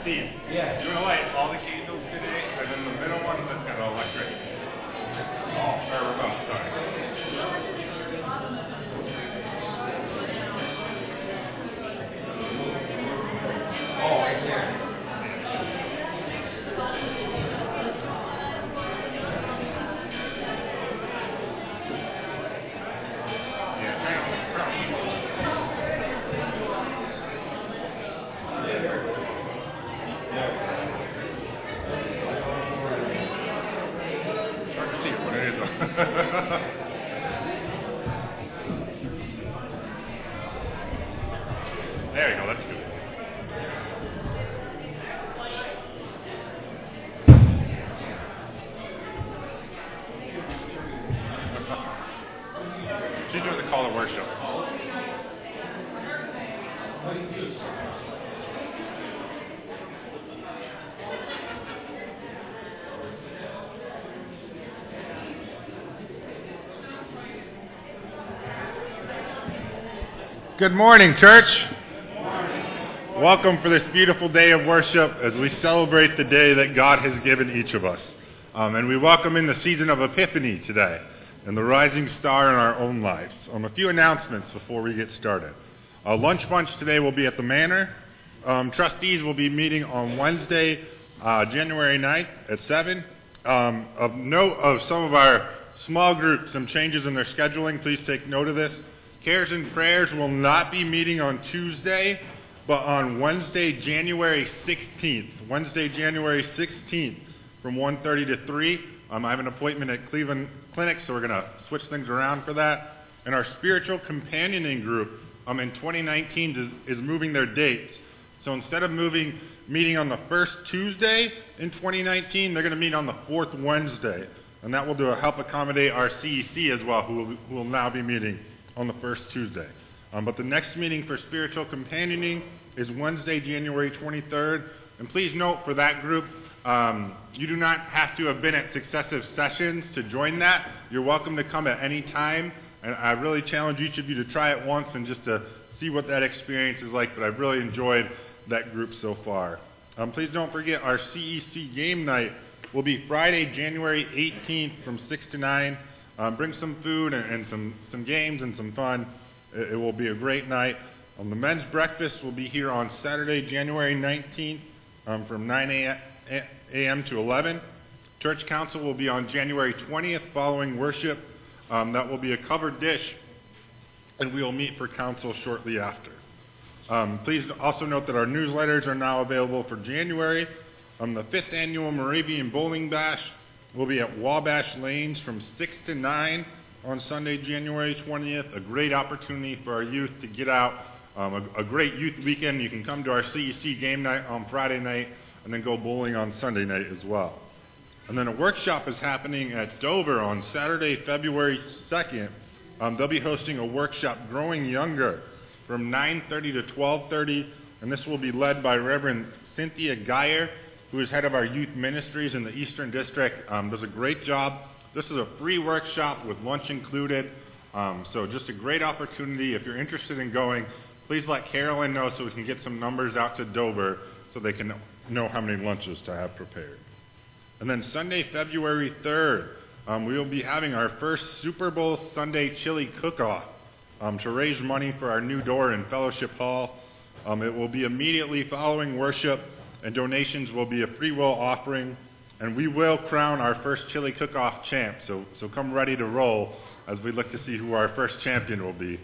Steve, you're going to light all the candles today, and then the middle one that's got electric. Or remote, sorry. Oh, right there. There you go, that's good. She's doing the call to worship. Good morning, church. Welcome for this beautiful day of worship as we celebrate the day that God has given each of us. And we welcome in the season of Epiphany today and the rising star in our own lives. A few announcements before we get started. Lunch bunch today will be at the Manor. Trustees will be meeting on Wednesday, January 9th at 7. Of note of some of our small groups, some changes in their scheduling, please take note of this. Cares and Prayers will not be meeting on Tuesday, but on Wednesday, January 16th. Wednesday, January 16th from 1:30 to 3. I have an appointment at Cleveland Clinic, so we're going to switch things around for that. And our spiritual companioning group in 2019 is moving their dates. So instead of meeting on the first Tuesday in 2019, they're going to meet on the fourth Wednesday. And that will help accommodate our CEC as well, who will now be meeting on the first Tuesday. But the next meeting for spiritual companioning is Wednesday, January 23rd. And please note for that group, you do not have to have been at successive sessions to join that. You're welcome to come at any time. And I really challenge each of you to try it once and just to see what that experience is like. But I've really enjoyed that group so far. Please don't forget our CEC game night will be Friday, January 18th from 6 to 9. Bring some food and some games and some fun. It will be a great night. The men's breakfast will be here on Saturday, January 19th from 9 a.m. to 11. Church council will be on January 20th following worship. That will be a covered dish, and we will meet for council shortly after. Please also note that our newsletters are now available for January. The 5th annual Moravian Bowling Bash will be at Wabash Lanes from 6 to 9 on Sunday, January 20th. A great opportunity for our youth to get out. A great youth weekend. You can come to our CEC game night on Friday night and then go bowling on Sunday night as well. And then a workshop is happening at Dover on Saturday, February 2nd. They'll be hosting a workshop, Growing Younger, from 9:30 to 12:30. And this will be led by Reverend Cynthia Geyer, who is head of our youth ministries in the Eastern District. Does a great job. This is a free workshop with lunch included. So just a great opportunity. If you're interested in going, please let Carolyn know so we can get some numbers out to Dover so they can know how many lunches to have prepared. And then Sunday, February 3rd, we will be having our first Super Bowl Sunday chili cook-off to raise money for our new door in Fellowship Hall. It will be immediately following worship, and donations will be a free will offering. And we will crown our first chili cook-off champ, so come ready to roll as we look to see who our first champion will be.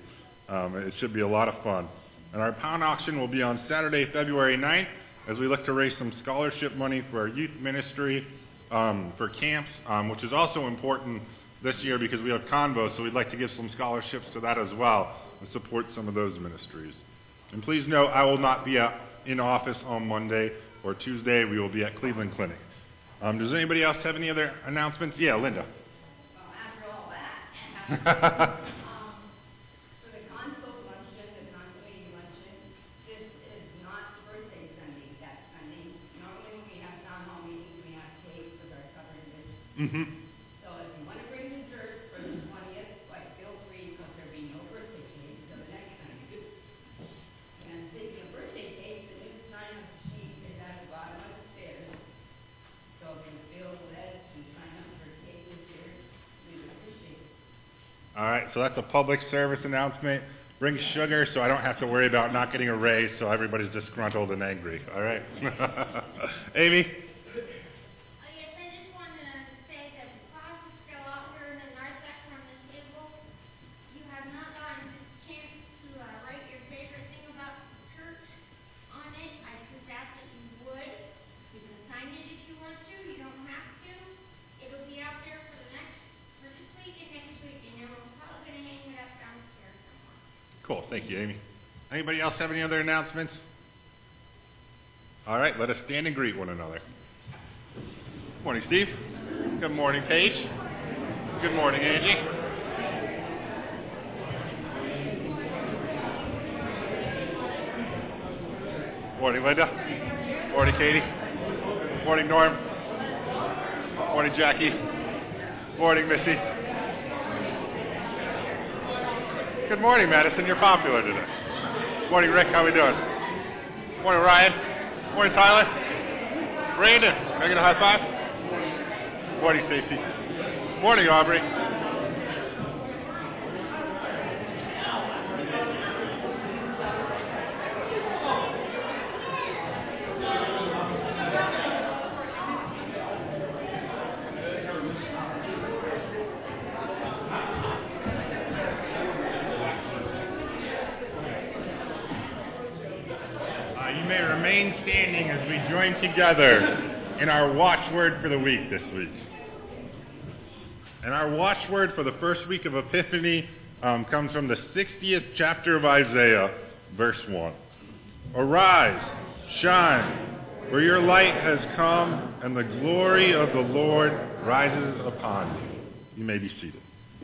It should be a lot of fun. And our pound auction will be on Saturday, February 9th, as we look to raise some scholarship money for our youth ministry, for camps, which is also important this year because we have Convo, so we'd like to give some scholarships to that as well and support some of those ministries. And please note, I will not be in office on Monday or Tuesday. We will be at Cleveland Clinic. Does anybody else have any other announcements? Yeah, Linda. Well, after all that, for the console luncheon, the consolation luncheon, this is not birthday Sunday, that Sunday. Normally when we have town hall meetings, we have cake with our covered dish. Mm-hmm. So if you want to bring dessert for the 20th, feel free, because there'll be no birthday cake until the next Sunday. And speaking of birthday cake, the new sign-up sheet is at the bottom right, so that's a public service announcement. Bring sugar so I don't have to worry about not getting a raise so everybody's disgruntled and angry. All right? Amy? Yes, I just wanted to say that the class is still out here in the narthex on the table. You have not gotten a chance to write your favorite thing about the church on it. I just ask that you would. You can sign it if you want to. You don't have to. It'll be out there for this week and next week, and then we're probably going to hang it up downstairs somewhere. Cool. Thank you, Amy. Anybody else have any other announcements? All right, let us stand and greet one another. Good morning, Steve. Good morning, Paige. Good morning, Angie. Morning, Linda. Morning, Katie. Morning, Norm. Morning, Jackie. Morning, Missy. Good morning, Madison. You're popular today. Morning, Rick. How we doing? Morning, Ryan. Morning, Tyler. Brandon. Can I get a high five? Morning, Stacy. Morning, Aubrey. You may remain standing as we join together in our watchword for the week this week. And our watchword for the first week of Epiphany comes from the 60th chapter of Isaiah, verse 1. Arise, shine, for your light has come, and the glory of the Lord rises upon you. You may be seated.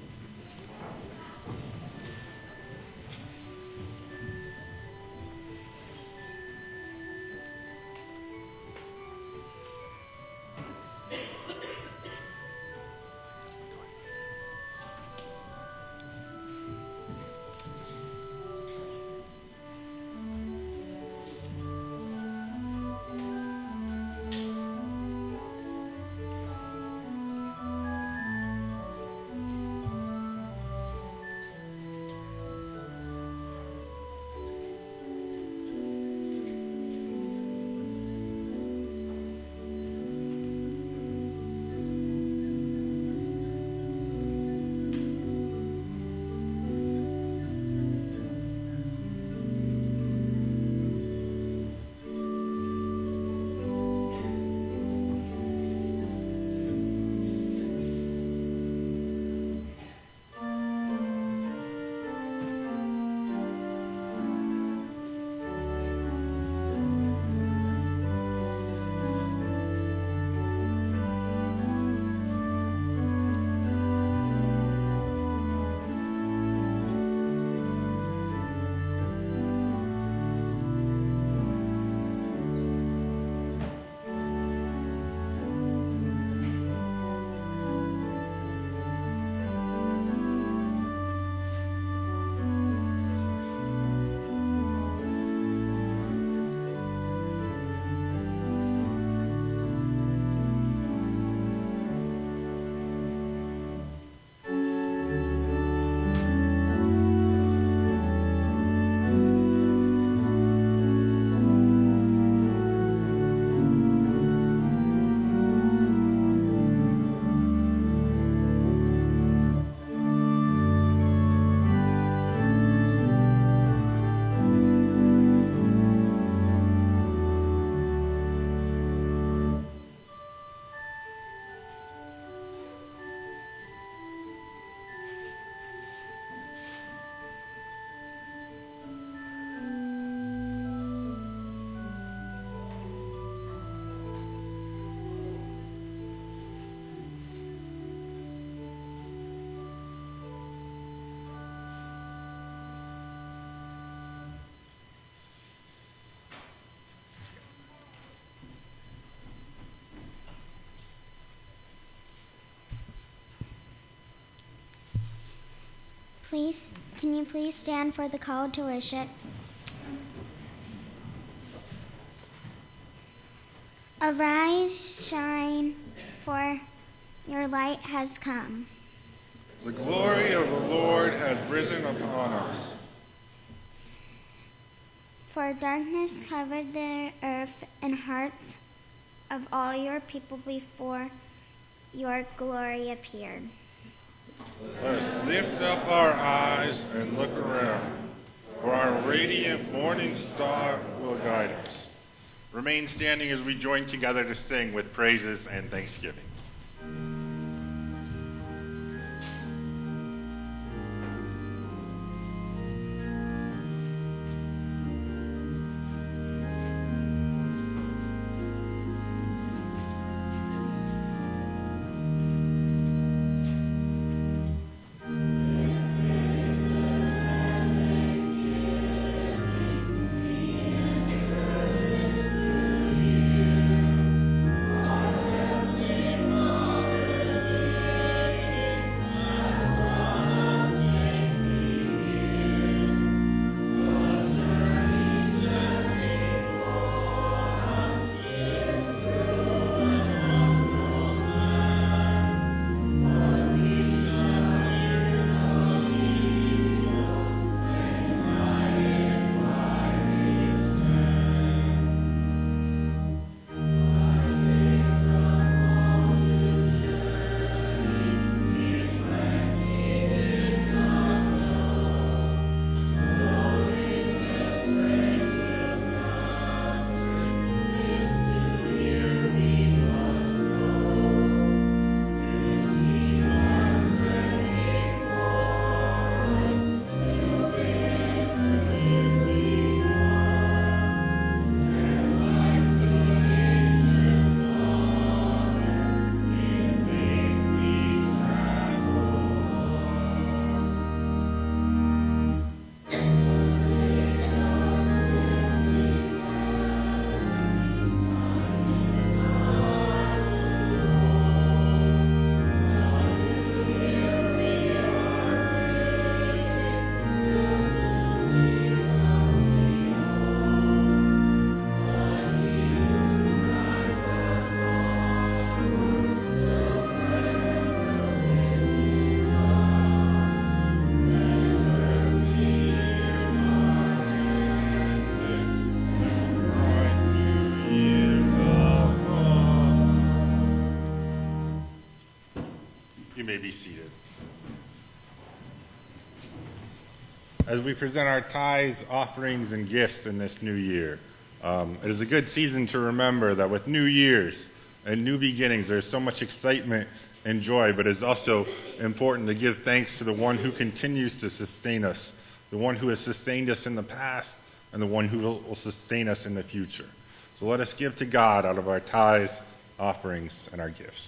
Can you please stand for the call to worship? Arise, shine, for your light has come. The glory of the Lord has risen upon us. For darkness covered the earth and hearts of all your people before your glory appeared. Let us lift up our eyes and look around, for our radiant morning star will guide us. Remain standing as we join together to sing with praises and thanksgiving. You may be seated. As we present our tithes, offerings, and gifts in this new year, it is a good season to remember that with new years and new beginnings, there's so much excitement and joy, but it's also important to give thanks to the one who continues to sustain us, the one who has sustained us in the past, and the one who will sustain us in the future. So let us give to God out of our tithes, offerings, and our gifts.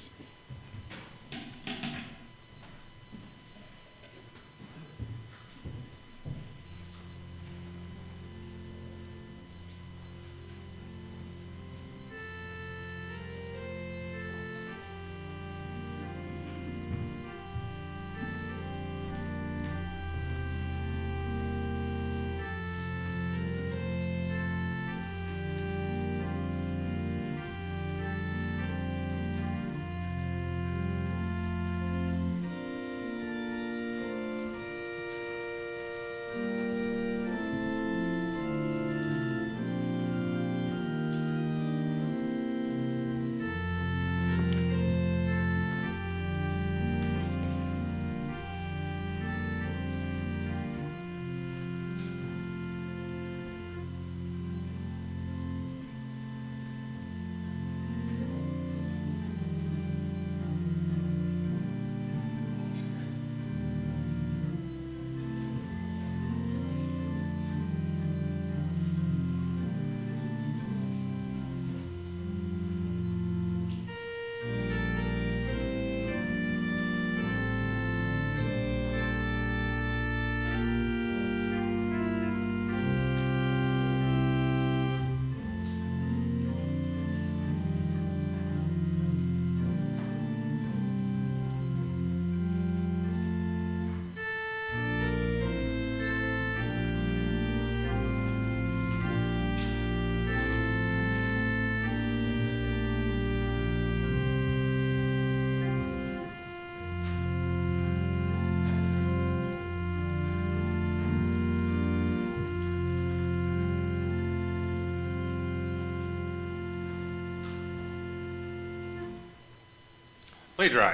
Please rise.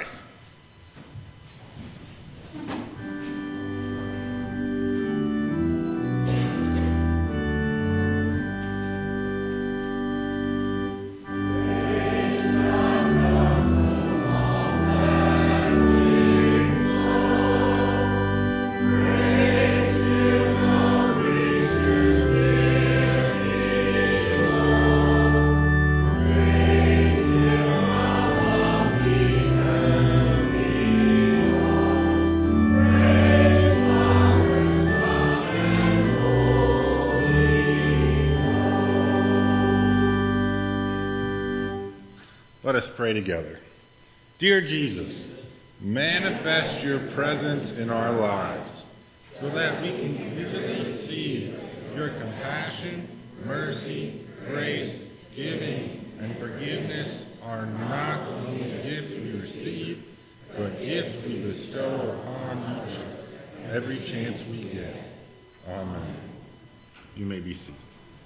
Let us pray together. Dear Jesus, manifest your presence in our lives so that we can clearly see your compassion, mercy, grace, giving, and forgiveness are not only gifts we receive, but gifts we bestow upon each other every chance we get. Amen. You may be seated.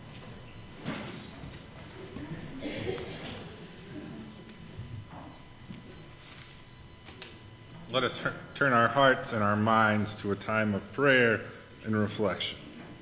Let us turn our hearts and our minds to a time of prayer and reflection.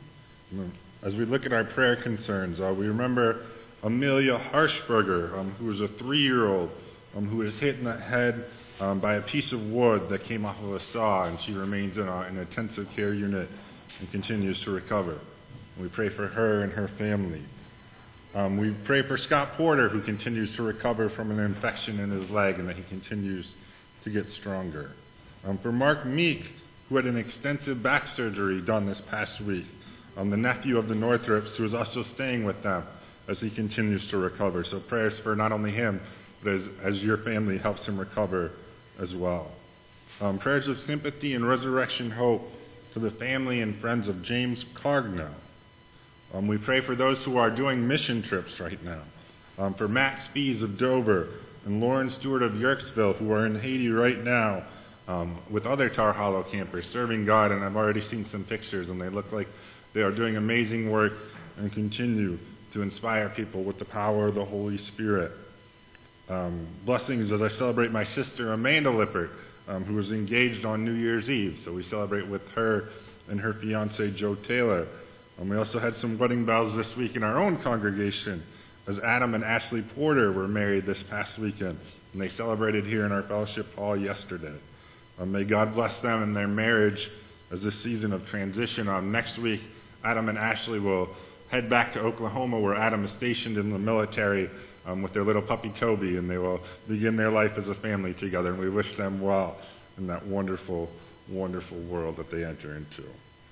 As we look at our prayer concerns, we remember Amelia Harshberger, who was a 3-year-old who was hit in the head by a piece of wood that came off of a saw, and she remains in an intensive care unit and continues to recover. We pray for her and her family. We pray for Scott Porter, who continues to recover from an infection in his leg and that he continues to get stronger. For Mark Meek, who had an extensive back surgery done this past week, the nephew of the Northrops, who is also staying with them as he continues to recover. So prayers for not only him, but as your family helps him recover as well. Prayers of sympathy and resurrection hope for the family and friends of James Cargno. We pray for those who are doing mission trips right now. For Matt Spees of Dover and Lauren Stewart of Yerkesville, who are in Haiti right now with other Tar Hollow campers serving God, and I've already seen some pictures, and they look like they are doing amazing work and continue to inspire people with the power of the Holy Spirit. Blessings as I celebrate my sister Amanda Lippert, who was engaged on New Year's Eve, so we celebrate with her and her fiancé Joe Taylor. We also had some wedding bells this week in our own congregation, as Adam and Ashley Porter were married this past weekend, and they celebrated here in our fellowship hall yesterday. May God bless them in their marriage as this season of transition. Next week, Adam and Ashley will head back to Oklahoma, where Adam is stationed in the military with their little puppy Toby, and they will begin their life as a family together, and we wish them well in that wonderful, wonderful world that they enter into.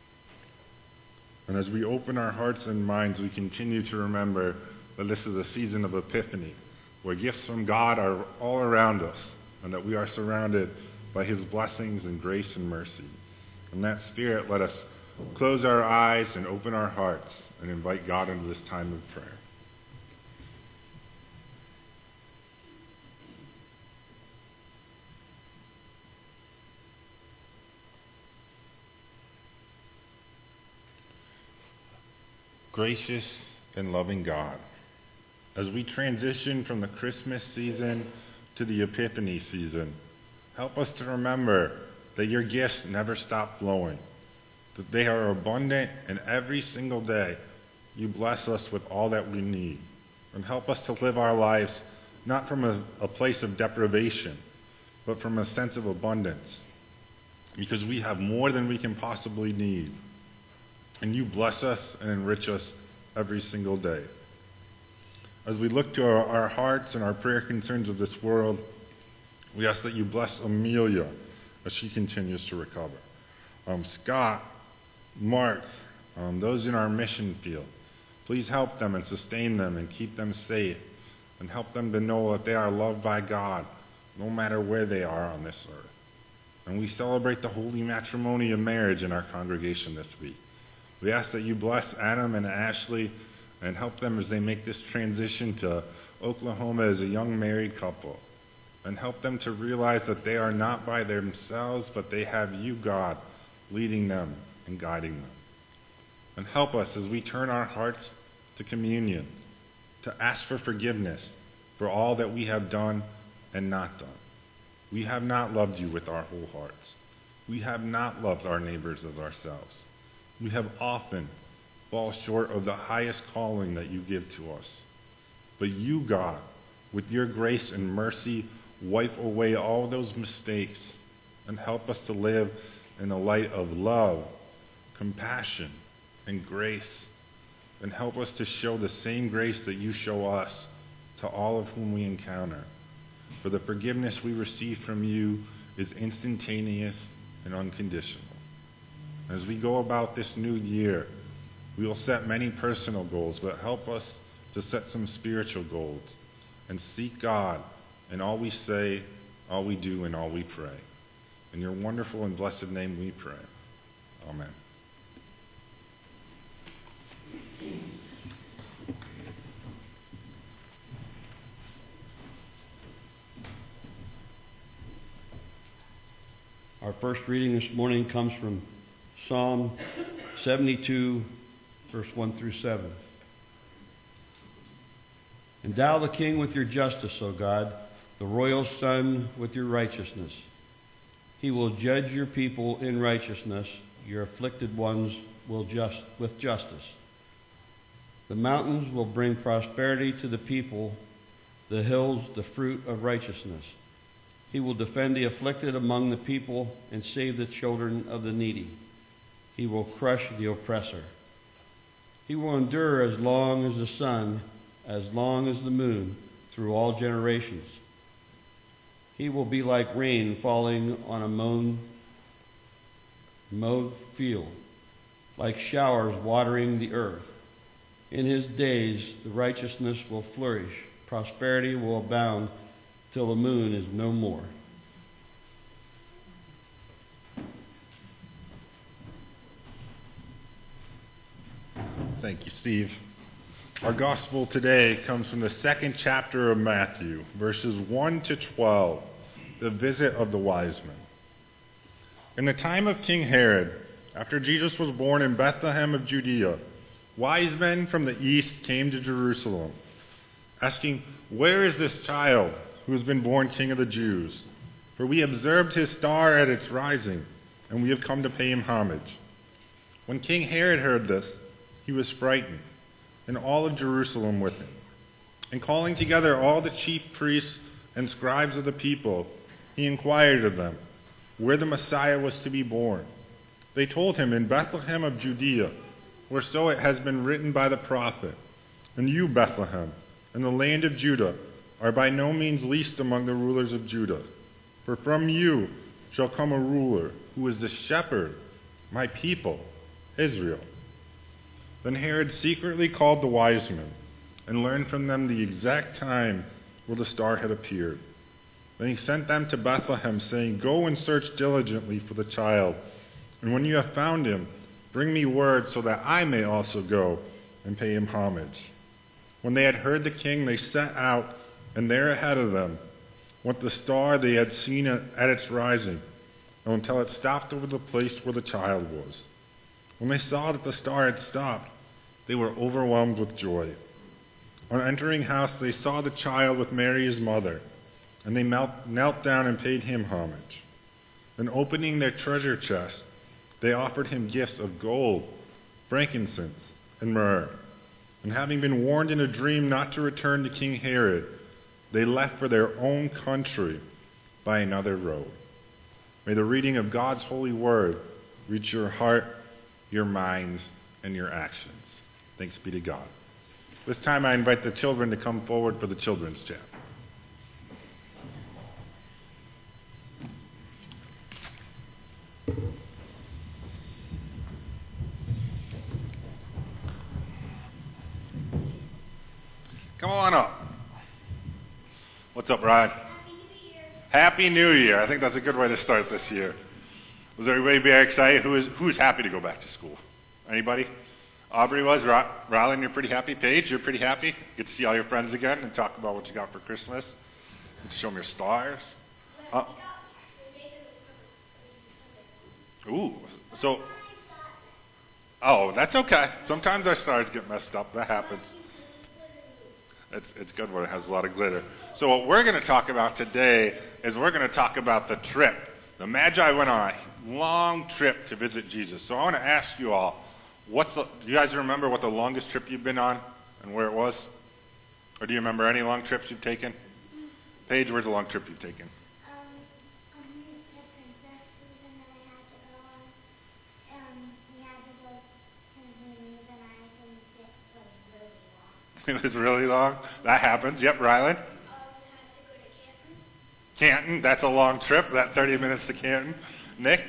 And as we open our hearts and minds, we continue to remember that this is a season of Epiphany, where gifts from God are all around us, and that we are surrounded by his blessings and grace and mercy. In that spirit, let us close our eyes and open our hearts and invite God into this time of prayer. Gracious and loving God, as we transition from the Christmas season to the Epiphany season, help us to remember that your gifts never stop flowing, that they are abundant, and every single day you bless us with all that we need. And help us to live our lives not from a place of deprivation, but from a sense of abundance, because we have more than we can possibly need. And you bless us and enrich us every single day. As we look to our hearts and our prayer concerns of this world, we ask that you bless Amelia as she continues to recover. Scott, Mark, those in our mission field, please help them and sustain them and keep them safe, and help them to know that they are loved by God no matter where they are on this earth. And we celebrate the holy matrimony of marriage in our congregation this week. We ask that you bless Adam and Ashley and help them as they make this transition to Oklahoma as a young married couple. And help them to realize that they are not by themselves, but they have you, God, leading them and guiding them. And help us as we turn our hearts to communion, to ask for forgiveness for all that we have done and not done. We have not loved you with our whole hearts. We have not loved our neighbors as ourselves. We have often fall short of the highest calling that you give to us. But you, God, with your grace and mercy, wipe away all those mistakes and help us to live in a light of love, compassion, and grace. And help us to show the same grace that you show us to all of whom we encounter. For the forgiveness we receive from you is instantaneous and unconditional. As we go about this new year, we will set many personal goals, but help us to set some spiritual goals and seek God in all we say, all we do, and all we pray. In your wonderful and blessed name we pray. Amen. Our first reading this morning comes from Psalm 72, verse 1 through 7. Endow the king with your justice, O God, the royal son with your righteousness. He will judge your people in righteousness, your afflicted ones with justice. The mountains will bring prosperity to the people, the hills the fruit of righteousness. He will defend the afflicted among the people and save the children of the needy. He will crush the oppressor. He will endure as long as the sun, as long as the moon, through all generations. He will be like rain falling on a mowed field, like showers watering the earth. In his days the righteousness will flourish, prosperity will abound till the moon is no more. Thank you, Steve. Our gospel today comes from the second chapter of Matthew, verses 1 to 12, the visit of the wise men. In the time of King Herod, after Jesus was born in Bethlehem of Judea, wise men from the east came to Jerusalem, asking, "Where is this child who has been born King of the Jews? For we observed his star at its rising, and we have come to pay him homage." When King Herod heard this, he was frightened, and all of Jerusalem with him. And calling together all the chief priests and scribes of the people, he inquired of them where the Messiah was to be born. They told him, "In Bethlehem of Judea, for so it has been written by the prophet. And you, Bethlehem, in the land of Judah, are by no means least among the rulers of Judah. For from you shall come a ruler who is the shepherd, my people, Israel." Then Herod secretly called the wise men and learned from them the exact time where the star had appeared. Then he sent them to Bethlehem, saying, "Go and search diligently for the child, and when you have found him, bring me word so that I may also go and pay him homage." When they had heard the king, they set out, and there ahead of them went the star they had seen at its rising, until it stopped over the place where the child was. When they saw that the star had stopped, they were overwhelmed with joy. On entering house, they saw the child with Mary his mother, and they knelt down and paid him homage. Then opening their treasure chest, they offered him gifts of gold, frankincense, and myrrh. And having been warned in a dream not to return to King Herod, they left for their own country by another road. May the reading of God's holy word reach your heart, your minds, and your actions. Thanks be to God. This time I invite the children to come forward for the children's chant. Come on up. What's up, Ryan? Happy New Year. Happy New Year. I think that's a good way to start this year. Was everybody very excited? Who's happy to go back to school? Anybody? Aubrey was. Rylan, you're pretty happy. Paige, you're pretty happy. Get to see all your friends again and talk about what you got for Christmas. Get to show them your stars. Ooh. So. Oh, that's okay. Sometimes our stars get messed up. That happens. It's good when it has a lot of glitter. So what we're going to talk about today is we're going to talk about the trip. The Magi went on a long trip to visit Jesus. So I want to ask you all, do you guys remember what the longest trip you've been on and where it was? Or do you remember any long trips you've taken? Paige, where's the long trip you've taken? The princess season that I had to go on. We had to go to New and I think it was really long. It was really long? That happens. Yep, Rylan? We had to go to Canton. Canton, that's a long trip, that 30 minutes to Canton. Nick?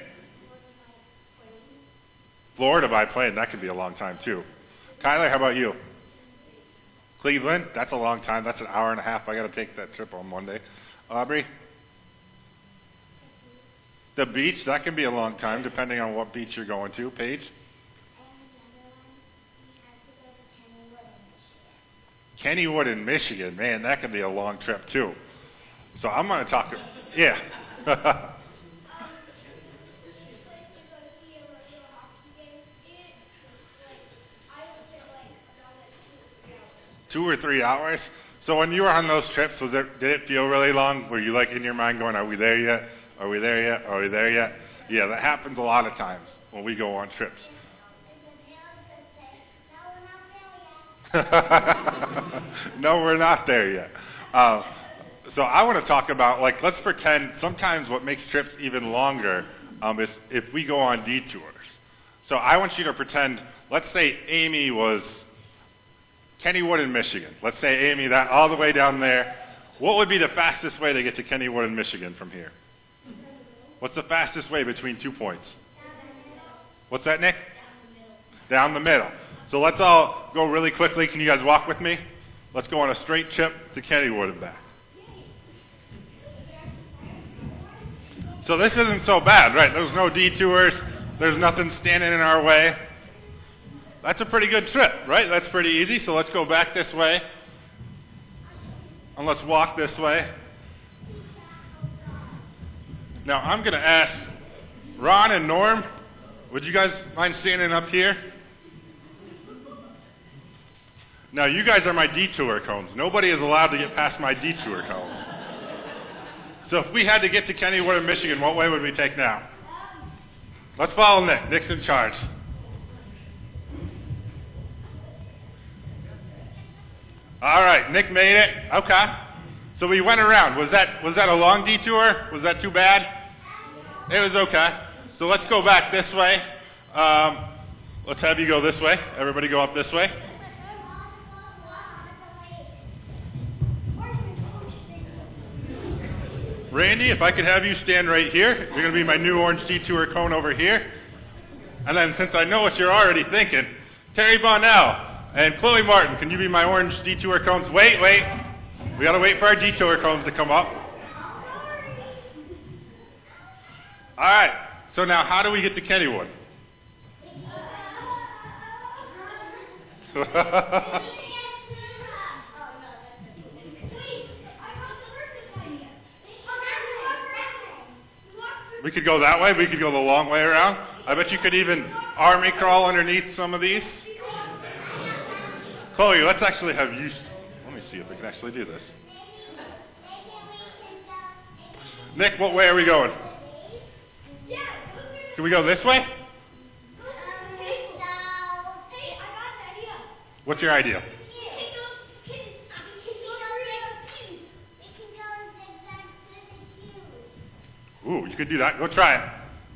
Florida by plane, that could be a long time too. Kyler, how about you? Cleveland, that's a long time. That's an hour and a half. I got to take that trip on Monday. Aubrey? The beach, that can be a long time depending on what beach you're going to. Paige? Kennywood in Michigan. Man, that could be a long trip too. So I'm going to talk. Yeah. Two or 3 hours. So when you were on those trips, did it feel really long? Were you like in your mind going, are we there yet? Are we there yet? Are we there yet? Yeah, that happens a lot of times when we go on trips. No, we're not there yet. So I want to talk about, let's pretend sometimes what makes trips even longer is if we go on detours. So I want you to pretend, let's say Amy was Kennywood in Michigan. Let's say Amy, that all the way down there. What would be the fastest way to get to Kennywood in Michigan from here? What's the fastest way between 2 points? What's that, Nick? Down the middle. So let's all go really quickly. Can you guys walk with me? Let's go on a straight trip to Kennywood and back. So this isn't so bad, right? There's no detours. There's nothing standing in our way. That's a pretty good trip, right? That's pretty easy. So let's go back this way. And let's walk this way. Now I'm going to ask Ron and Norm, would you guys mind standing up here? Now you guys are my detour cones. Nobody is allowed to get past my detour cones. So if we had to get to Kennywood in Michigan, what way would we take now? Let's follow Nick. Nick's in charge. All right, Nick made it. Okay. So we went around. Was that a long detour? Was that too bad? It was okay. So let's go back this way. Let's have you go this way. Everybody go up this way. Randy, if I could have you stand right here. You're going to be my new orange detour cone over here. And then since I know what you're already thinking, Terry Bonnell and Chloe Martin, can you be my orange detour cones? Wait. We got to wait for our detour cones to come up. All right. So now how do we get to Kennywood? We could go that way. We could go the long way around. I bet you could even army crawl underneath some of these. Chloe, let's actually have you... Let me see if we can actually do this. Nick, what way are we going? Can we go this way? What's your idea? Ooh, you could do that. Go try it.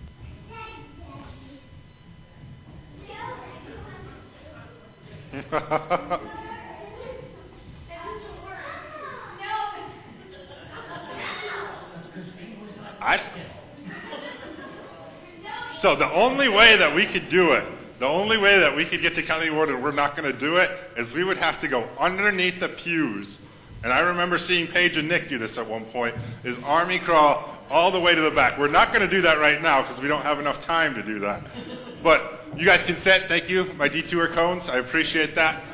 So the only way that we could do it, the only way that we could get to Kennywood and we're not going to do it, is we would have to go underneath the pews. And I remember seeing Paige and Nick do this at one point, is army crawl all the way to the back. We're not going to do that right now because we don't have enough time to do that. But you guys can sit. Thank you, my detour cones. I appreciate that.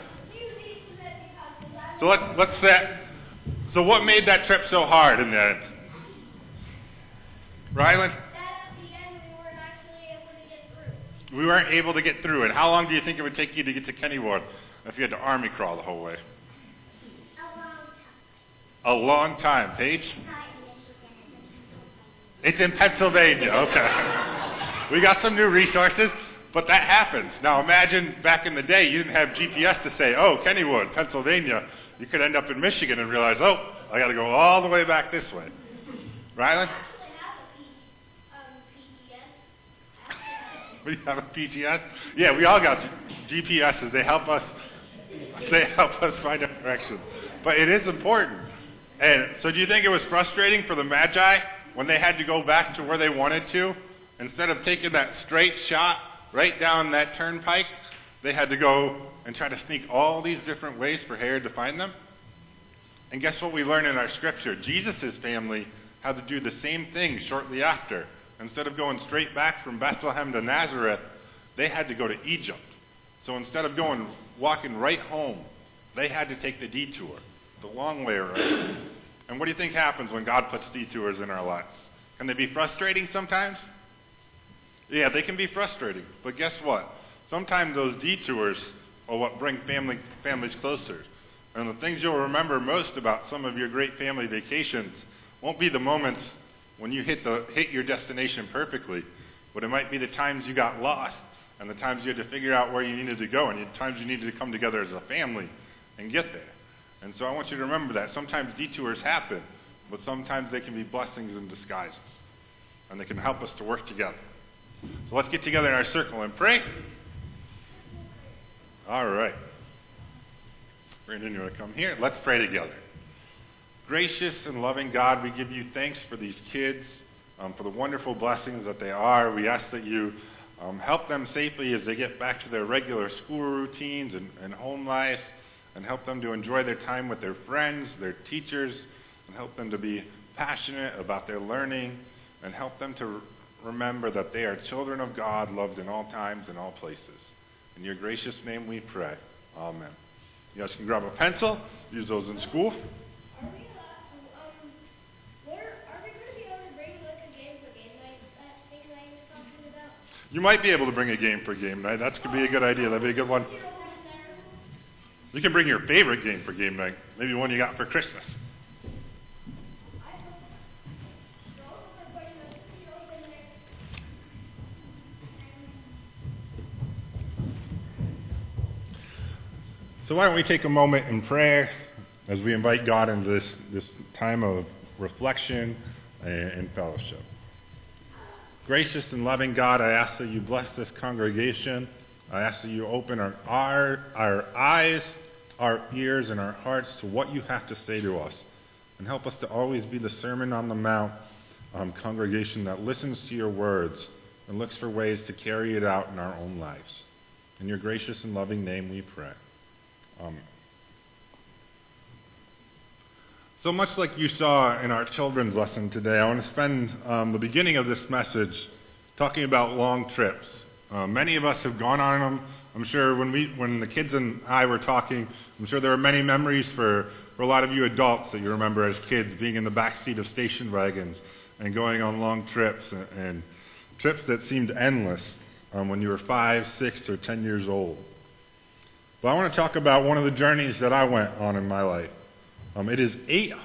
So let's sit. So what made that trip so hard in the end? Rylan? We weren't able to get through. And how long do you think it would take you to get to Kennywood if you had to army crawl the whole way? A long time. Paige? It's not in Michigan, It's in Pennsylvania. Okay. We got some new resources, but that happens. Now imagine back in the day you didn't have GPS to say, oh, Kennywood, Pennsylvania. You could end up in Michigan and realize, oh, I got to go all the way back this way. Rylan? We have a PGS? Yeah, we all got GPSs. They help us find our direction. But it is important. And so do you think it was frustrating for the Magi when they had to go back to where they wanted to? Instead of taking that straight shot right down that turnpike, they had to go and try to sneak all these different ways for Herod to find them? And guess what we learn in our scripture? Jesus' family had to do the same thing shortly after. Instead of going straight back from Bethlehem to Nazareth, they had to go to Egypt. So instead of walking right home, they had to take the detour, the long way around. And what do you think happens when God puts detours in our lives? Can they be frustrating sometimes? Yeah, they can be frustrating. But guess what? Sometimes those detours are what bring families closer. And the things you'll remember most about some of your great family vacations won't be the moments when you hit your destination perfectly, but it might be the times you got lost and the times you had to figure out where you needed to go and the times you needed to come together as a family and get there. And so I want you to remember that. Sometimes detours happen, but sometimes they can be blessings in disguises, and they can help us to work together. So let's get together in our circle and pray. All right. Brandon, you want to come here? Let's pray together. Gracious and loving God, we give you thanks for these kids, for the wonderful blessings that they are. We ask that you help them safely as they get back to their regular school routines and home life, and help them to enjoy their time with their friends, their teachers, and help them to be passionate about their learning, and help them to remember that they are children of God, loved in all times and all places. In your gracious name we pray. Amen. You guys can grab a pencil, use those in school. You might be able to bring a game for game night. That could be a good idea. That'd be a good one. You can bring your favorite game for game night. Maybe one you got for Christmas. So why don't we take a moment in prayer as we invite God into this time of reflection and fellowship. Gracious and loving God, I ask that you bless this congregation. I ask that you open our eyes, our ears, and our hearts to what you have to say to us. And help us to always be the Sermon on the Mount congregation that listens to your words and looks for ways to carry it out in our own lives. In your gracious and loving name we pray. Amen. So much like you saw in our children's lesson today, I want to spend the beginning of this message talking about long trips. Many of us have gone on them. I'm sure when the kids and I were talking, I'm sure there are many memories for a lot of you adults that you remember as kids being in the back seat of station wagons and going on long trips and trips that seemed endless when you were 5, 6, or 10 years old. But I want to talk about one of the journeys that I went on in my life. It is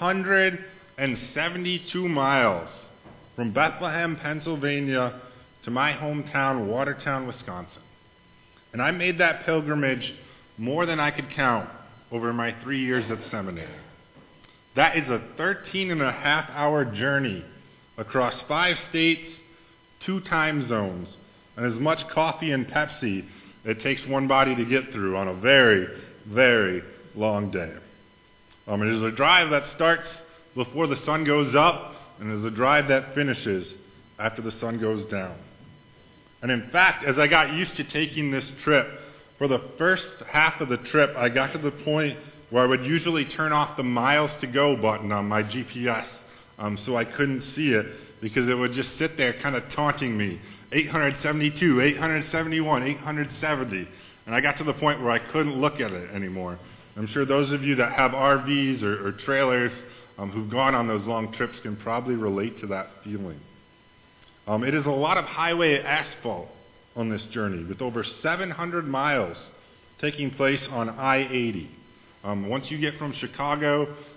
872 miles from Bethlehem, Pennsylvania, to my hometown, Watertown, Wisconsin. And I made that pilgrimage more than I could count over my 3 years at seminary. That is a 13-and-a-half-hour journey across 5 states, 2 time zones, and as much coffee and Pepsi it takes one body to get through on a very, very long day. It is a drive that starts before the sun goes up and is a drive that finishes after the sun goes down. And in fact, as I got used to taking this trip, for the first half of the trip, I got to the point where I would usually turn off the miles to go button on my GPS so I couldn't see it because it would just sit there kind of taunting me. 872, 871, 870. And I got to the point where I couldn't look at it anymore. I'm sure those of you that have RVs or trailers who've gone on those long trips can probably relate to that feeling. It is a lot of highway asphalt on this journey, with over 700 miles taking place on I-80. Once you get from Chicago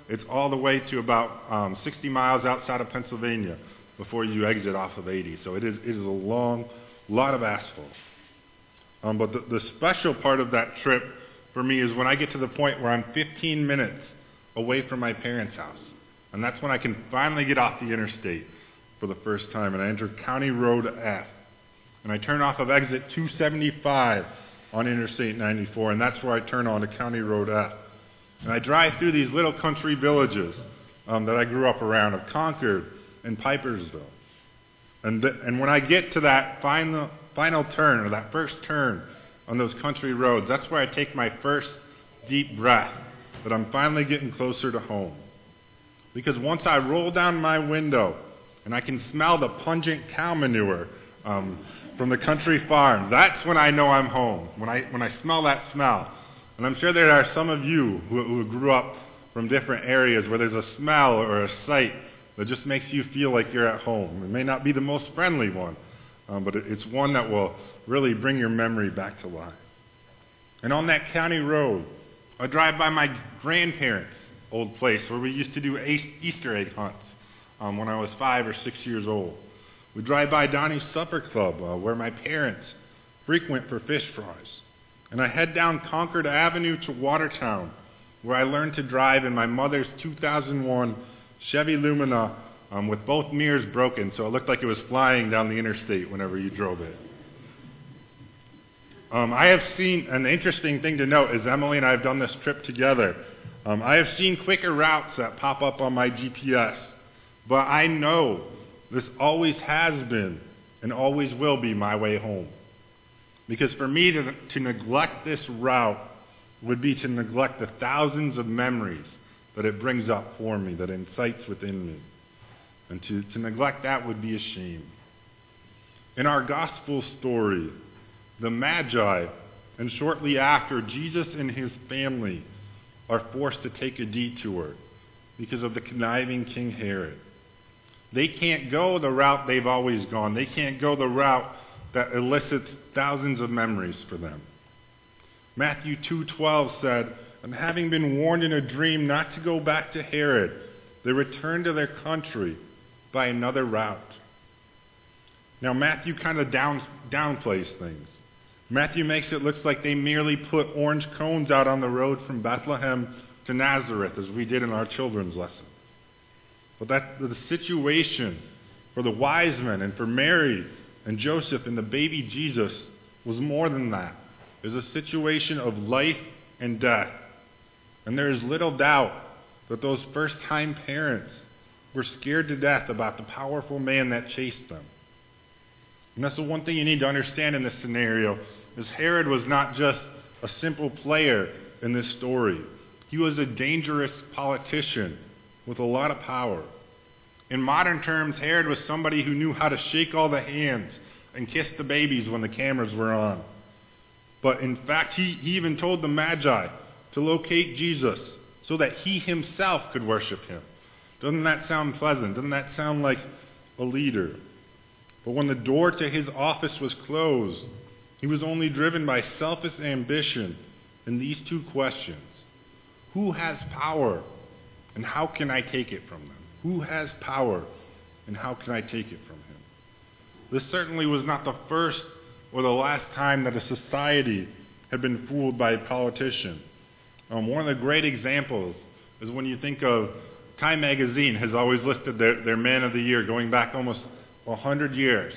it's all the way to about 60 miles outside of Pennsylvania before you exit off of 80. So it is a long, lot of asphalt. But the special part of that trip for me is when I get to the point where I'm 15 minutes away from my parents' house. And that's when I can finally get off the interstate for the first time. And I enter County Road F. And I turn off of exit 275 on Interstate 94. And that's where I turn on to County Road F. And I drive through these little country villages that I grew up around of Concord and Pipersville. And when I get to that final turn, or that first turn on those country roads, that's where I take my first deep breath, that I'm finally getting closer to home. Because once I roll down my window and I can smell the pungent cow manure from the country farm, that's when I know I'm home, when I smell that smell. And I'm sure there are some of you who grew up from different areas where there's a smell or a sight that just makes you feel like you're at home. It may not be the most friendly one, but it's one that will really bring your memory back to life. And on that county road, I drive by my grandparents' old place where we used to do Easter egg hunts when I was 5 or 6 years old. We drive by Donnie's Supper Club where my parents frequent for fish fries. And I head down Concord Avenue to Watertown, where I learned to drive in my mother's 2001 Chevy Lumina with both mirrors broken, so it looked like it was flying down the interstate whenever you drove it. I have seen, an interesting thing to note is Emily and I have done this trip together. I have seen quicker routes that pop up on my GPS, but I know this always has been and always will be my way home. Because for me to neglect this route would be to neglect the thousands of memories that it brings up for me, that incites within me. And to neglect that would be a shame. In our gospel story, the Magi, and shortly after, Jesus and his family are forced to take a detour because of the conniving King Herod. They can't go the route they've always gone. They can't go the route that elicits thousands of memories for them. Matthew 2:12 said, "And having been warned in a dream not to go back to Herod, they returned to their country by another route." Now Matthew kind of downplays things. Matthew makes it look like they merely put orange cones out on the road from Bethlehem to Nazareth, as we did in our children's lesson. But that the situation for the wise men and for Mary and Joseph and the baby Jesus was more than that. It was a situation of life and death. And there is little doubt that those first-time parents were scared to death about the powerful man that chased them. And that's the one thing you need to understand in this scenario, is Herod was not just a simple player in this story. He was a dangerous politician with a lot of power. In modern terms, Herod was somebody who knew how to shake all the hands and kiss the babies when the cameras were on. But in fact, he even told the Magi to locate Jesus so that he himself could worship him. Doesn't that sound pleasant? Doesn't that sound like a leader? But when the door to his office was closed, he was only driven by selfish ambition in these two questions. Who has power, and how can I take it from them? Who has power, and how can I take it from him? This certainly was not the first or the last time that a society had been fooled by a politician. One of the great examples is when you think of Time Magazine has always listed their Man of the Year going back almost 100 years.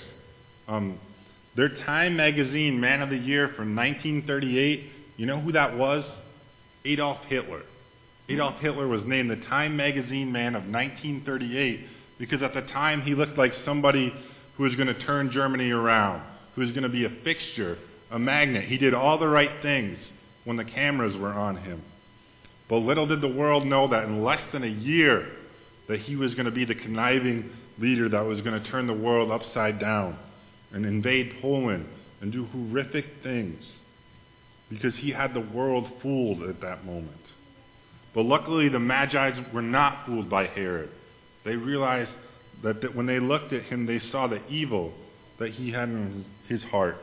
Their Time Magazine Man of the Year from 1938, you know who that was? Adolf Hitler. Adolf Hitler was named the Time Magazine Man of 1938 because at the time he looked like somebody who was going to turn Germany around, who was going to be a fixture, a magnet. He did all the right things when the cameras were on him. But little did the world know that in less than a year that he was going to be the conniving leader that was going to turn the world upside down and invade Poland and do horrific things because he had the world fooled at that moment. But luckily the Magi were not fooled by Herod. They realized that when they looked at him, they saw the evil that he had in his heart.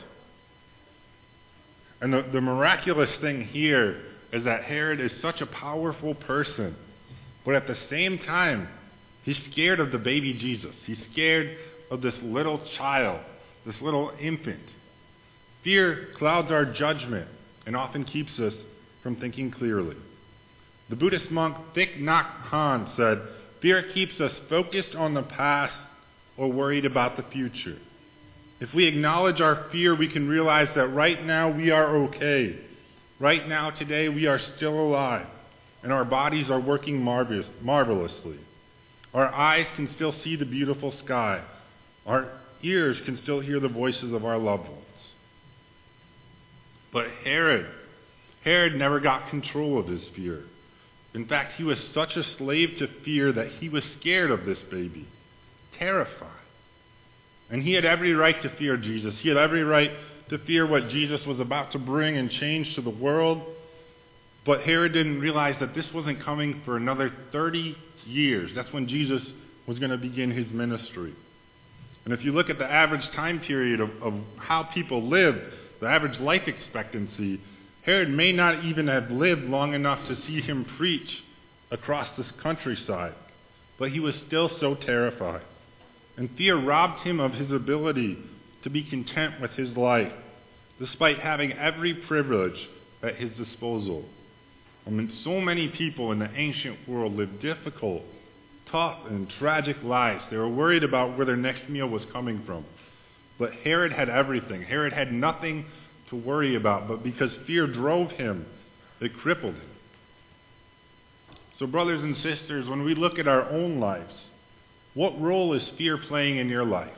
And the miraculous thing here is that Herod is such a powerful person But at the same time, he's scared of the baby Jesus. He's scared of this little child, this little infant. Fear clouds our judgment and often keeps us from thinking clearly. The Buddhist monk Thich Nhat Hanh said, "Fear keeps us focused on the past or worried about the future." If we acknowledge our fear, we can realize that right now we are okay. Right now, today, we are still alive, and our bodies are working marvelously. Our eyes can still see the beautiful sky. Our ears can still hear the voices of our loved ones. But Herod never got control of his fear. In fact, he was such a slave to fear that he was scared of this baby, terrified. And he had every right to fear Jesus. He had every right to fear what Jesus was about to bring and change to the world. But Herod didn't realize that this wasn't coming for another 30 years. That's when Jesus was going to begin his ministry. And if you look at the average time period of how people lived, the average life expectancy, Herod may not even have lived long enough to see him preach across this countryside. But he was still so terrified. And fear robbed him of his ability to be content with his life, despite having every privilege at his disposal. I mean, so many people in the ancient world lived difficult, tough, and tragic lives. They were worried about where their next meal was coming from. But Herod had everything. Herod had nothing to worry about, but because fear drove him, it crippled him. So brothers and sisters, when we look at our own lives, what role is fear playing in your life?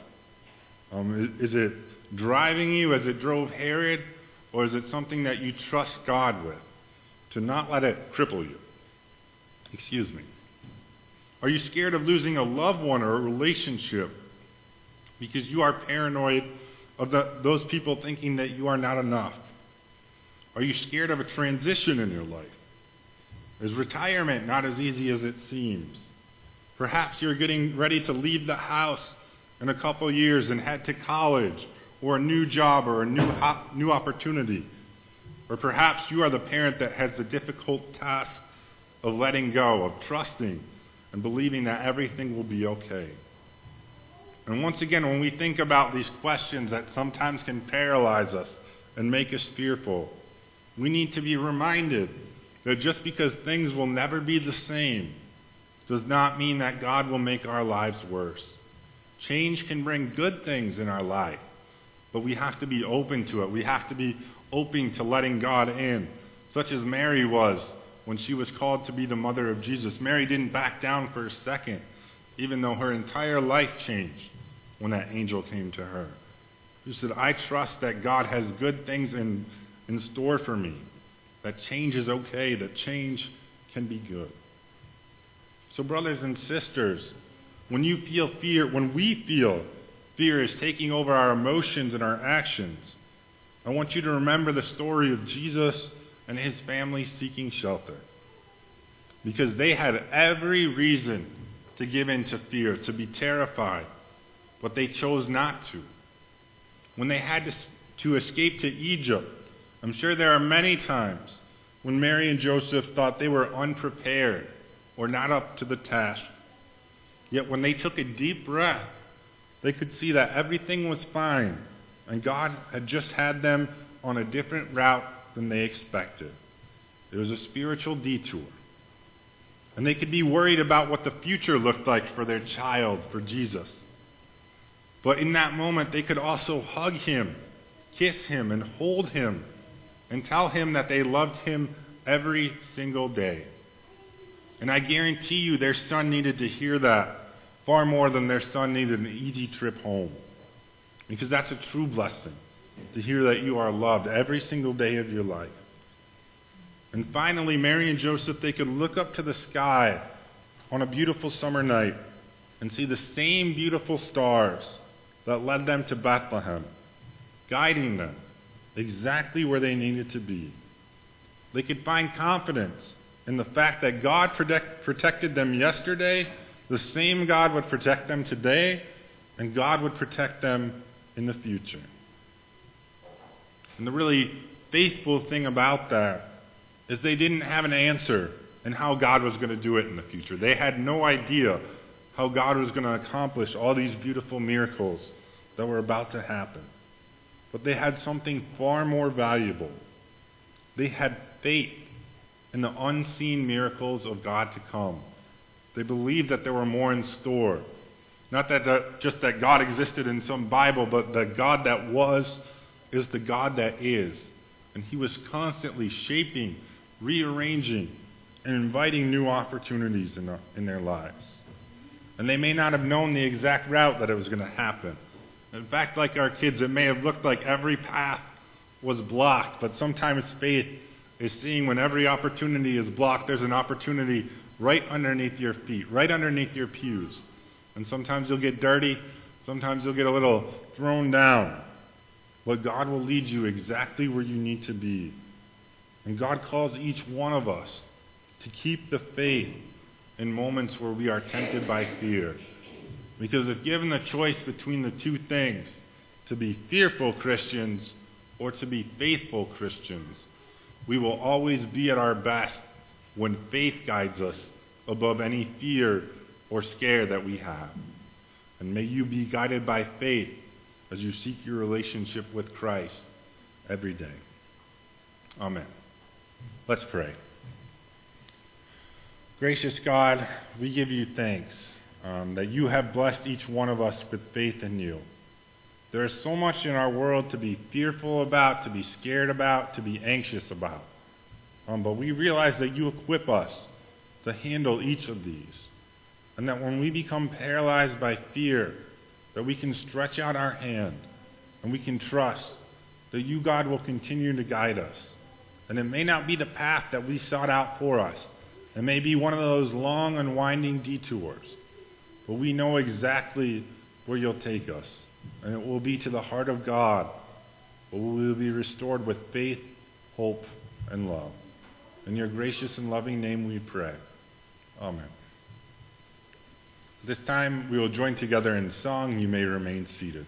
Is it driving you as it drove Herod, or is it something that you trust God with to not let it cripple you? Excuse me. Are you scared of losing a loved one or a relationship because you are paranoid of those people thinking that you are not enough? Are you scared of a transition in your life? Is retirement not as easy as it seems? Perhaps you're getting ready to leave the house in a couple years and head to college or a new job or a new opportunity. Or perhaps you are the parent that has the difficult task of letting go, of trusting and believing that everything will be okay. And once again, when we think about these questions that sometimes can paralyze us and make us fearful, we need to be reminded that just because things will never be the same does not mean that God will make our lives worse. Change can bring good things in our life, but we have to be open to it. We have to be open to letting God in, such as Mary was when she was called to be the mother of Jesus. Mary didn't back down for a second, even though her entire life changed when that angel came to her. She said, "I trust that God has good things in store for me, that change is okay, that change can be good." So brothers and sisters, when we feel fear is taking over our emotions and our actions, I want you to remember the story of Jesus and his family seeking shelter. Because they had every reason to give in to fear, to be terrified, but they chose not to. When they had to escape to Egypt, I'm sure there are many times when Mary and Joseph thought they were unprepared or not up to the task. Yet when they took a deep breath, they could see that everything was fine, and God had just had them on a different route than they expected. It was a spiritual detour. And they could be worried about what the future looked like for their child, for Jesus. But in that moment, they could also hug him, kiss him, and hold him, and tell him that they loved him every single day. And I guarantee you their son needed to hear that far more than their son needed an easy trip home. Because that's a true blessing, to hear that you are loved every single day of your life. And finally, Mary and Joseph, they could look up to the sky on a beautiful summer night and see the same beautiful stars that led them to Bethlehem, guiding them exactly where they needed to be. They could find confidence in the fact that God protected them yesterday, the same God would protect them today, and God would protect them in the future. And the really faithful thing about that is they didn't have an answer and how God was going to do it in the future. They had no idea how God was going to accomplish all these beautiful miracles that were about to happen. But they had something far more valuable. They had faith in the unseen miracles of God to come. They believed that there were more in store. Not just that God existed in some Bible, but the God that was is the God that is. And he was constantly shaping, rearranging, and inviting new opportunities in their lives. And they may not have known the exact route that it was going to happen. In fact, like our kids, it may have looked like every path was blocked, but sometimes faith is seeing when every opportunity is blocked, there's an opportunity right underneath your feet, right underneath your pews. And sometimes you'll get dirty, sometimes you'll get a little thrown down. But God will lead you exactly where you need to be. And God calls each one of us to keep the faith in moments where we are tempted by fear. Because if given the choice between the two things, to be fearful Christians or to be faithful Christians, we will always be at our best when faith guides us above any fear or scare that we have. And may you be guided by faith as you seek your relationship with Christ every day. Amen. Let's pray. Gracious God, we give you thanks that you have blessed each one of us with faith in you. There is so much in our world to be fearful about, to be scared about, to be anxious about. But we realize that you equip us to handle each of these. And that when we become paralyzed by fear, that we can stretch out our hand and we can trust that you, God, will continue to guide us. And it may not be the path that we sought out for us. It may be one of those long and winding detours. But we know exactly where you'll take us. And it will be to the heart of God, where we will be restored with faith, hope, and love. In your gracious and loving name we pray. Amen. This time we will join together in song. You may remain seated.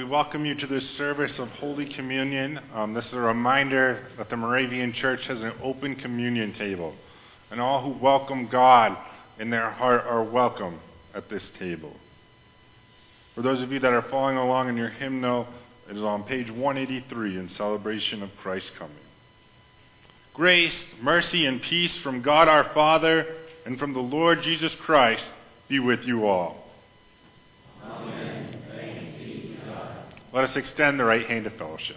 welcome you to this service of Holy Communion. This is a reminder that the Moravian Church has an open communion table, and all who welcome God in their heart are welcome at this table. For those of you that are following along in your hymnal, it is on page 183 in celebration of Christ's coming. Grace, mercy, and peace from God our Father and from the Lord Jesus Christ be with you all. Amen. Thanks be to God. Let us extend the right hand of fellowship.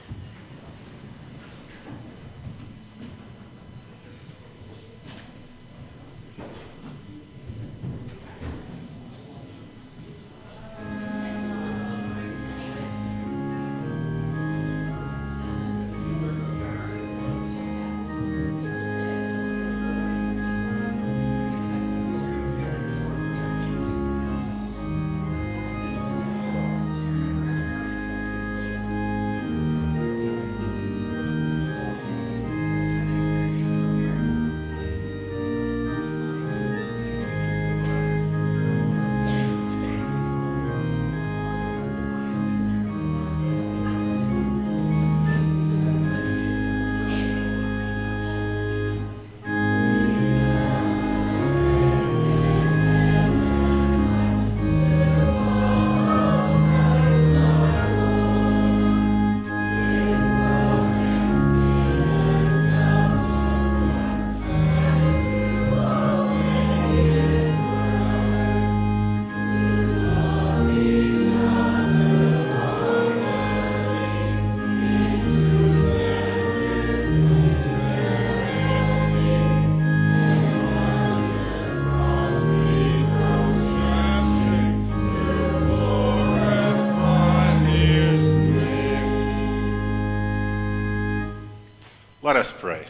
Let us pray.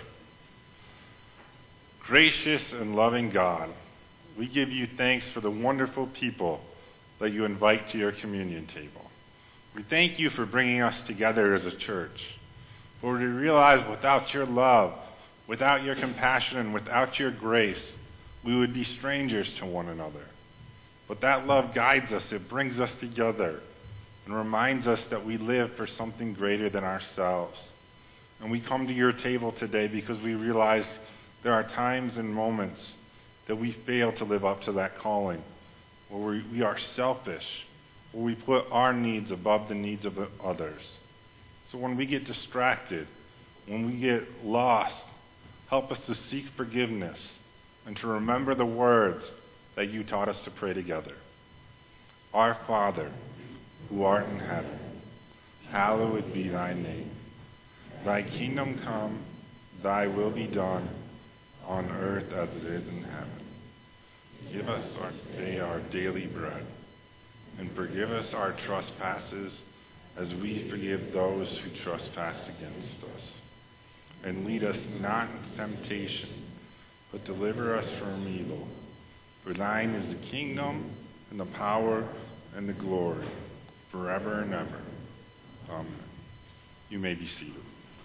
Gracious and loving God, we give you thanks for the wonderful people that you invite to your communion table. We thank you for bringing us together as a church. For we realize without your love, without your compassion, and without your grace, we would be strangers to one another. But that love guides us. It brings us together and reminds us that we live for something greater than ourselves. And we come to your table today because we realize there are times and moments that we fail to live up to that calling, where we are selfish, where we put our needs above the needs of others. So when we get distracted, when we get lost, help us to seek forgiveness and to remember the words that you taught us to pray together. Our Father, who art in heaven, hallowed be thy name. Thy kingdom come, thy will be done, on earth as it is in heaven. Give us today our daily bread, and forgive us our trespasses as we forgive those who trespass against us. And lead us not into temptation, but deliver us from evil. For thine is the kingdom, and the power, and the glory, forever and ever. Amen. You may be seated.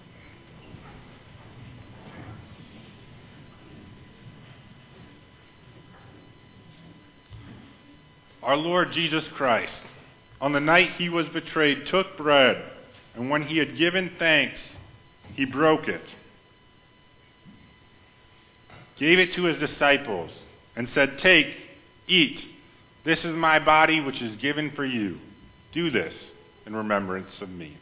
Our Lord Jesus Christ, on the night he was betrayed, took bread, and when he had given thanks, he broke it, gave it to his disciples, and said, "Take, eat. This is my body which is given for you. Do this in remembrance of me."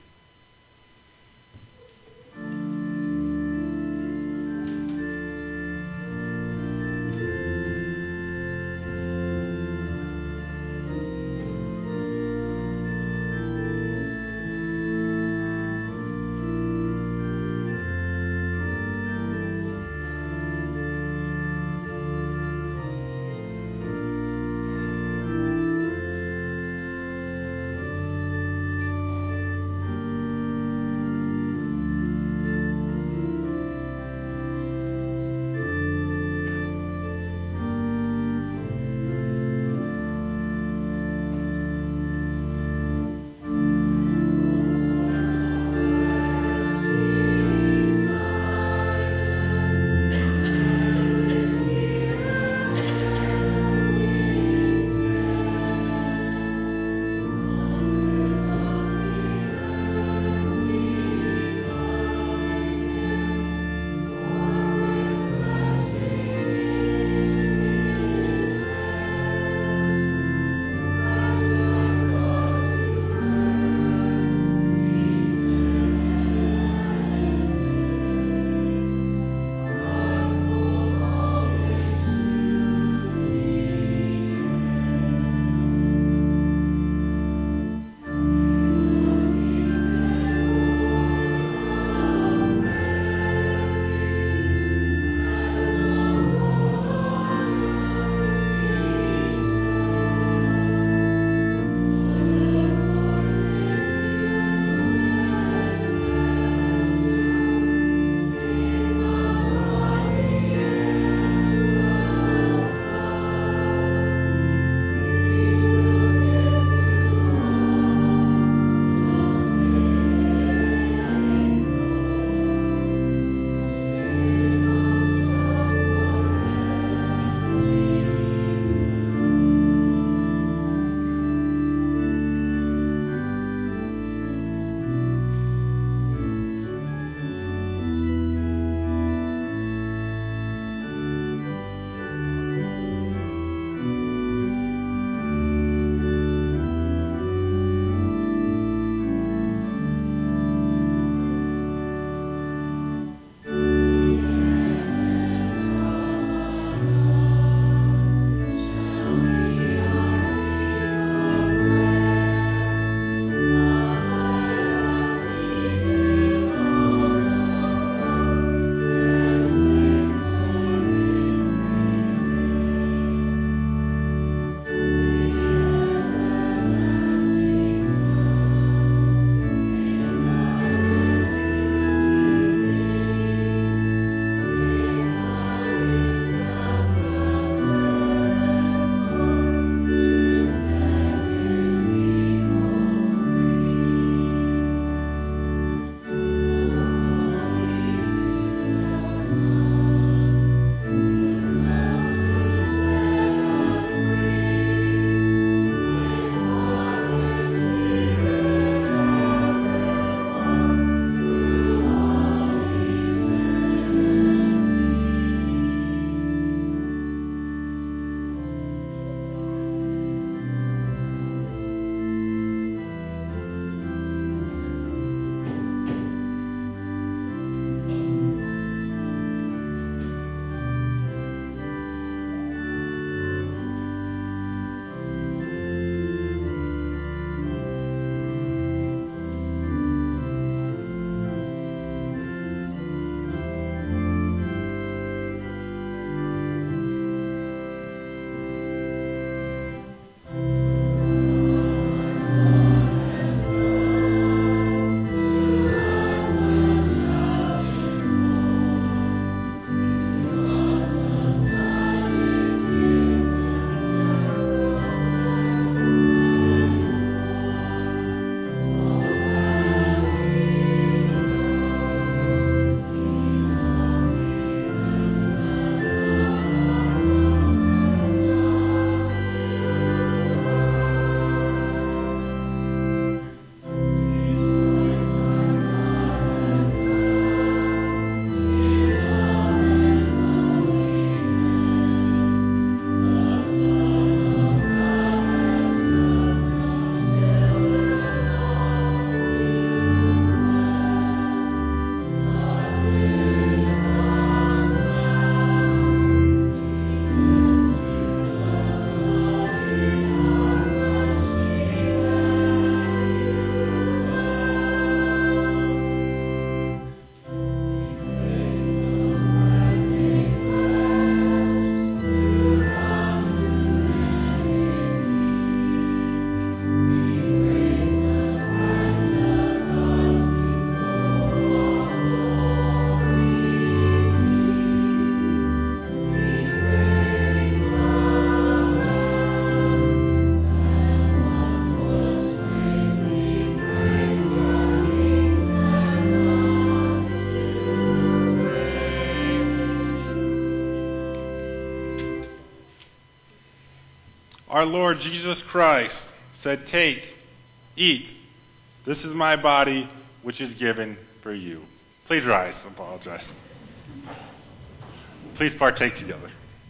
Our Lord Jesus Christ said, "Take, eat. This is my body, which is given for you." Please rise. I apologize. Please partake together.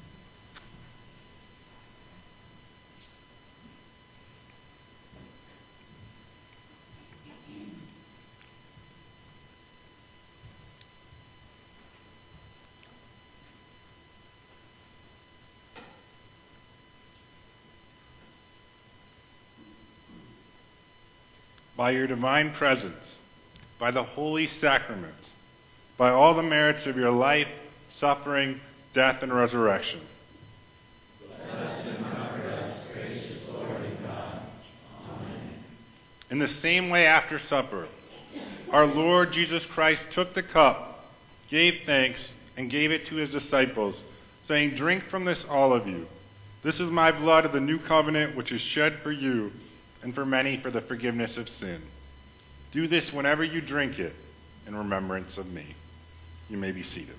By your divine presence, by the holy sacraments, by all the merits of your life, suffering, death, and resurrection. Bless and comfort us, gracious Lord and God. Amen. In the same way, after supper, our Lord Jesus Christ took the cup, gave thanks, and gave it to his disciples, saying, "Drink from this, all of you. This is my blood of the new covenant, which is shed for you and for many for the forgiveness of sin. Do this whenever you drink it in remembrance of me." You may be seated.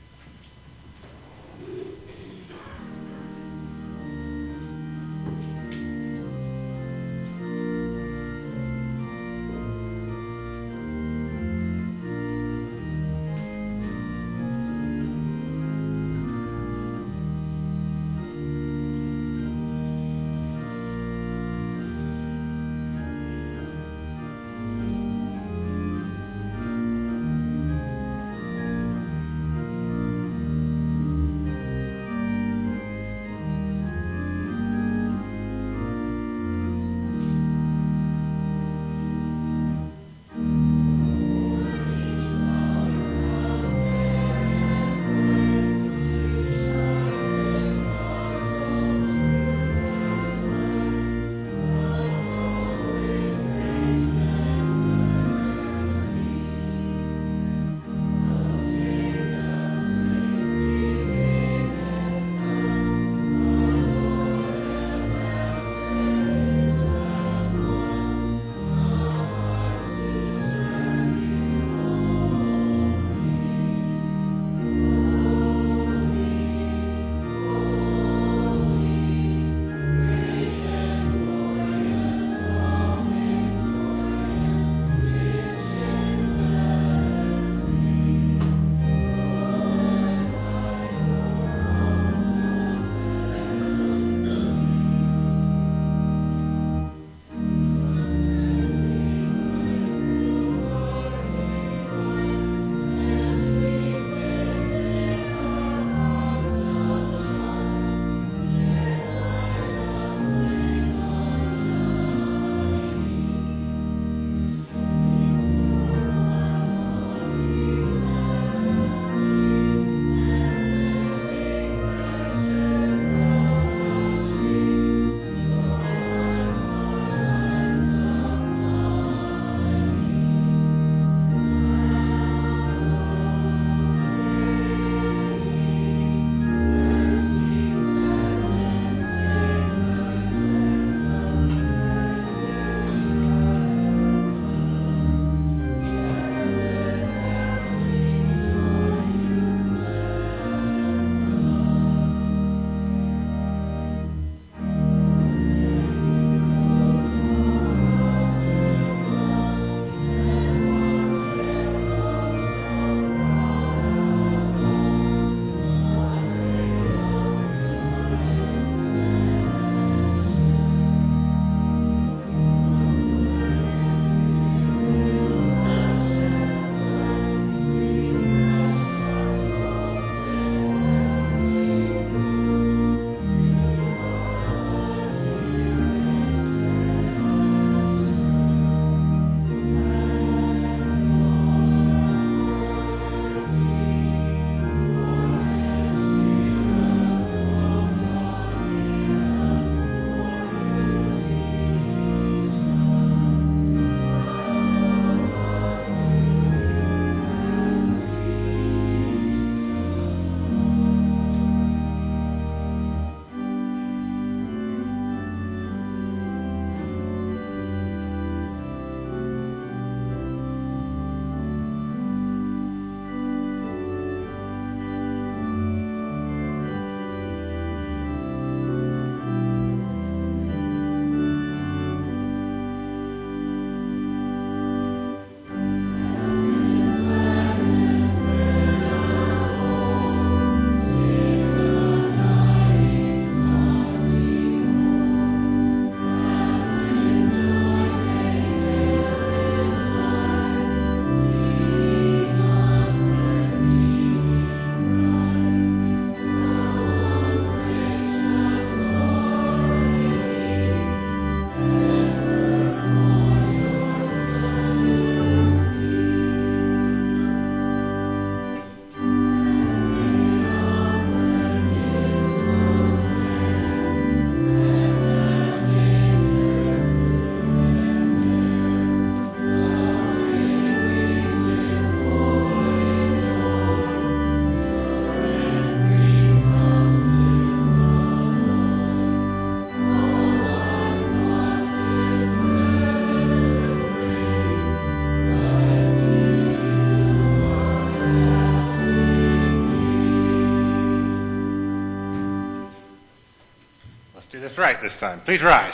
right this time. Please rise.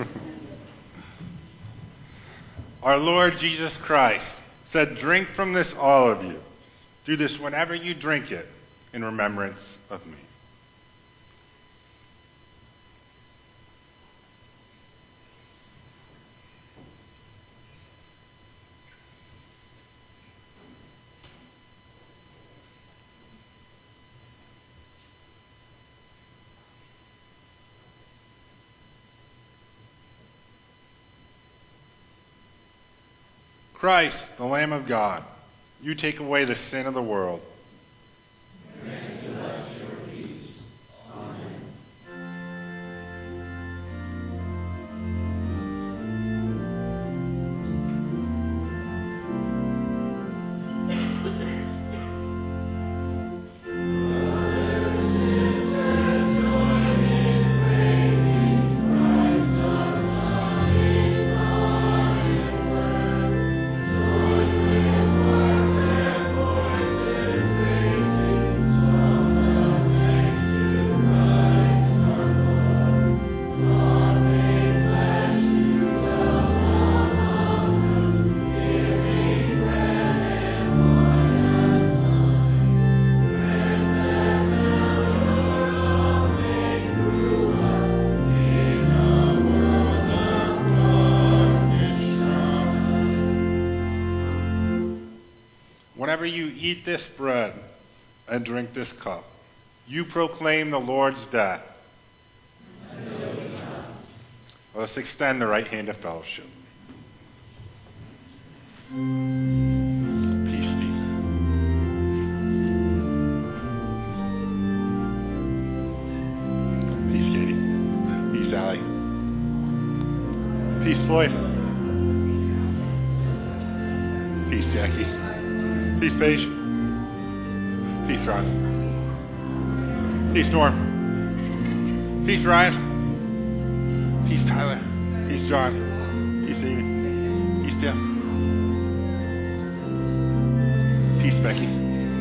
Our Lord Jesus Christ said, "Drink from this, all of you. Do this whenever you drink it in remembrance of me." Christ, the Lamb of God, you take away the sin of the world. Grant to us your peace. Amen. Whenever you eat this bread and drink this cup, you proclaim the Lord's death. Let us extend the right hand of fellowship. Peace be. Peace, Katie. Peace, Allie. Peace, Floyd. Peace, Jackie. Peace, Paige. Peace, Ron. Peace, Norm. Peace, Ryan. Peace, Tyler. Peace, John. Peace, Amy. Peace, Jeff. Peace, Becky.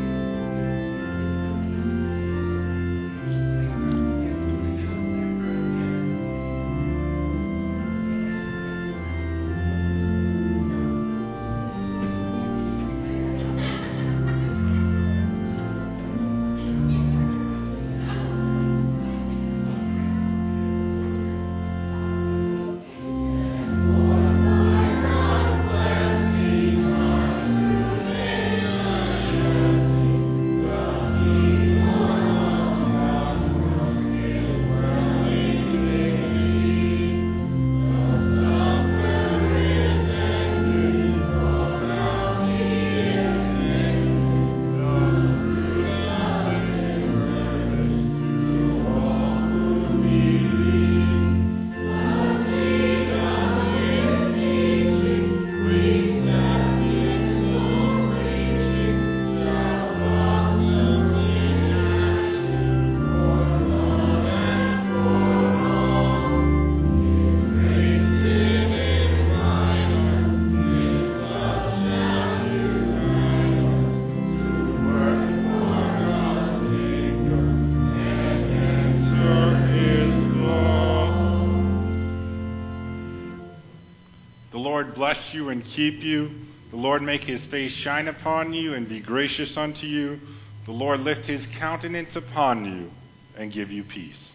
The Lord bless you and keep you. The Lord make his face shine upon you and be gracious unto you. The Lord lift his countenance upon you and give you peace.